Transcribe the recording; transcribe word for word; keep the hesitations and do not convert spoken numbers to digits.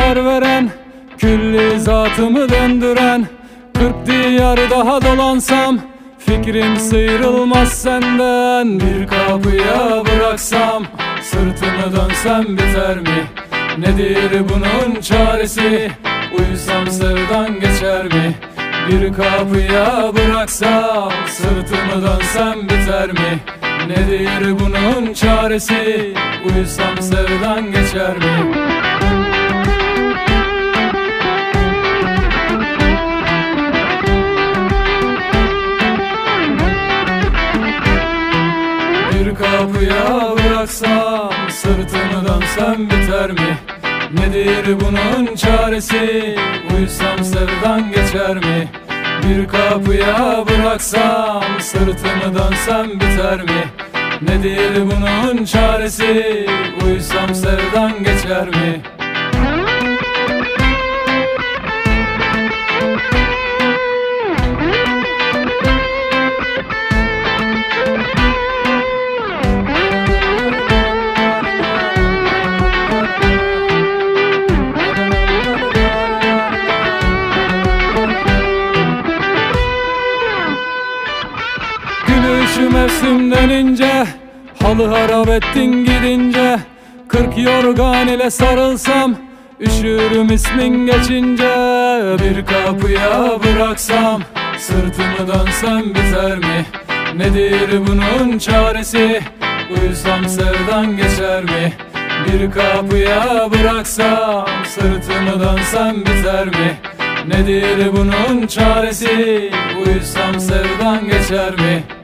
zarar veren, külli zatımı döndüren, kırk diyar daha dolansam, fikrim sıyrılmaz senden. Bir kapıya bıraksam, sırtımı dönsem biter mi? Nedir bunun çaresi? Uyusam sevdan geçer mi? Bir kapıya bıraksam, sırtımı dönsem biter mi? Nedir bunun çaresi? Uyusam sevdan geçer mi? Bir kapıya bıraksam, sırtımı dönsem biter mi? Nedir bunun çaresi? Uyusam sevdan geçer mi? Bir kapıya bıraksam, sırtımı dönsem biter mi? Nedir bunun çaresi? Uyusam sevdan geçer mi? Gülüşü mevsimden ince, halı harap ettin gidince. Kırk yorgan ile sarılsam, üşürüm ismin geçince. Bir kapıya bıraksam, sırtımı dönsem biter mi? Nedir bunun çaresi? Uyusam sevdan geçer mi? Bir kapıya bıraksam, sırtımı dönsem biter mi? Nedir bunun çaresi? Uyusam sevdan geçer mi?